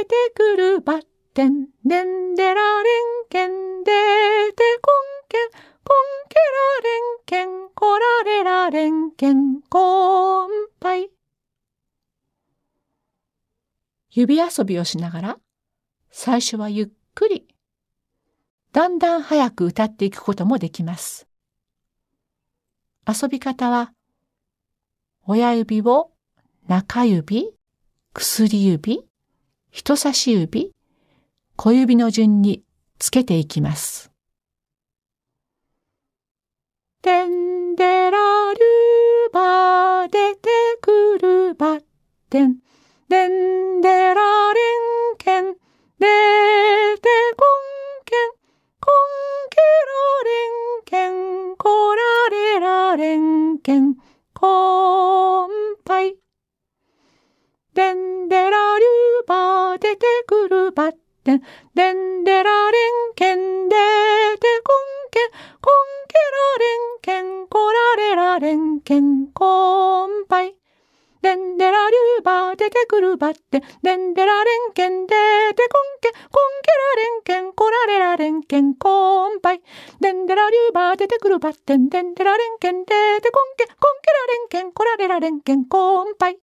てくるばってん、でんでられんけん、でてこんけん、こんけられんけん、こられられんけん、こんぱい。指遊びをしながら、最初はゆっくり、だんだん早く歌っていくこともできます。遊び方は、親指を中指、薬指、人差し指、小指の順につけていきます。でんでらるば出てくるばってん、でんでられんけん、でてこんけん、こんけられんけん、こられられんけん、こんぱい。でんでらりゅうば出てくるばってん、でんでられんけん、でてこんけん、こんけられんけん、こられられんけん、こんぱい。でんでらりゅうば出てくるばってん、でんでられんけん、でてこんけん、こんけられんけん、こられられんけん、こんぱい。でんでらりゅうば出てくるばってん、でんでられんけん、でてこんけん、こんけられんけん、こられられんけん、こんぱい。